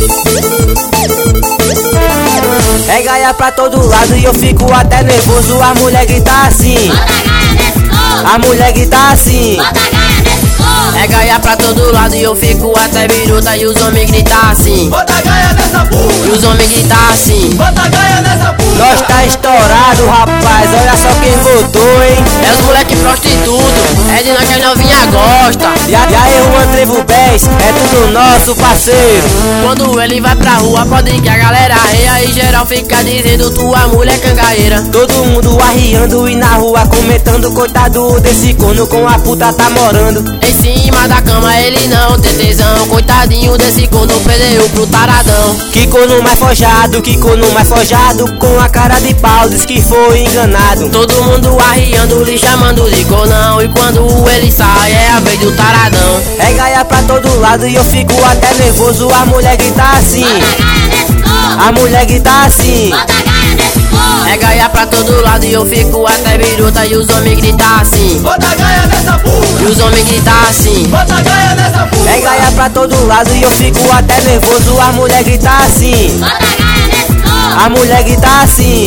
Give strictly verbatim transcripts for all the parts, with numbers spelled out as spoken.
É gaia pra todo lado e eu fico até nervoso. A mulher grita assim, a mulher grita assim. É gaia pra todo lado e eu fico até biruta. E os homens gritam assim, bota gaia nessa porra. e os homens gritam assim, Bota gaia nessa porra. Nós tá estourado, rapaz, olha só quem votou, hein. é os moleque prostituto, é de nós que as novinha gosta. E aí o Antrevo Bens, é tudo nosso parceiro. Quando ele vai pra rua pode que a galera arreia. E geral fica dizendo tua mulher cangaeira. Todo mundo arriando e na rua comentando. Coitado desse corno, com a puta tá morando. Em cima da cama ele não tem tesão. Coitadinho desse corno, perdeu pro taradão. Que corno mais forjado, que corno mais forjado. Com a cara de pau, diz que foi enganado. Todo mundo arriando, lhe chamando de cornão. E quando ele sai é a vez do taradão. É gaia pra todo lado e eu fico até nervoso. A mulher grita assim, a mulher grita assim. É gaia pra todo lado e eu fico até biruta. E os homens gritam assim, Bota gaia nessa porra. e os homens gritam assim. Bota gaia nessa porra. É gaia pra todo lado e eu fico até nervoso. A mulher grita assim, a mulher grita assim.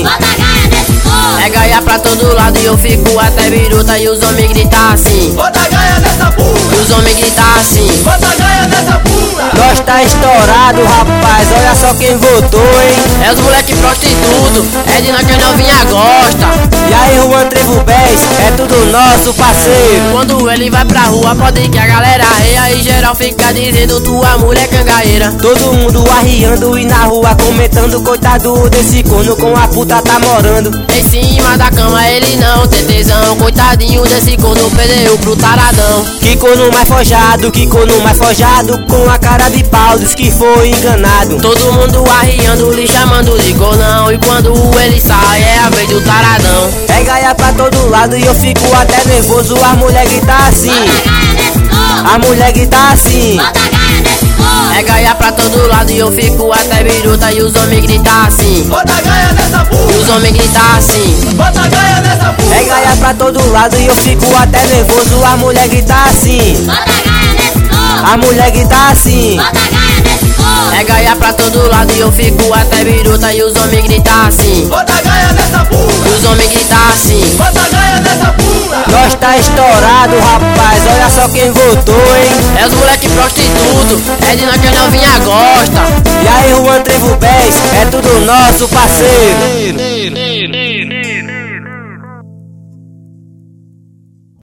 É gaia pra todo lado e eu fico até biruta. E os homens gritam assim, Bota gaia nessa e porra. os homens gritam assim. Bota gaia nessa porra. Nós tá estourado, rapaz, olha só quem votou, hein. É os moleque prostituto, é de nós que as novinha gosta. E aí o Antrevo Bens, é tudo nosso parceiro. Quando ele vai pra rua pode que a galera arreia. E geral fica dizendo tua mulher cangaeira. Todo mundo arriando e na rua comentando. Coitado desse corno, com a puta tá morando. Em cima da cama ele não tem tesão. Coitadinho desse corno, perdeu pro taradão. Que corno mais forjado, que corno mais forjado. Com a cara de pau, diz que foi enganado. Todo mundo arriando, lhe chamando de cornão. E quando ele sai é a vez do taradão. É gaia pra todo lado e eu fico até nervoso. A mulher grita assim, a mulher grita assim. É gaia pra todo lado e eu fico até biruta. E os homens gritam assim, Bota gaia nessa e porra. os homens gritam assim. Bota gaia nessa porra. É gaia pra todo lado e eu fico até nervoso. A mulher grita assim, a mulher grita assim. É gaia pra todo lado e eu fico até biruta. E os homens gritam assim, Bota gaia nessa e porra. os homens gritam assim. Bota gaia nessa porra. Nós tá estourado, rapaz, olha só quem votou, hein. É os moleque prostituto, é de nós que as novinha gosta. E aí o Antrevo Bens, é tudo nosso parceiro. Hey, hey, hey, hey.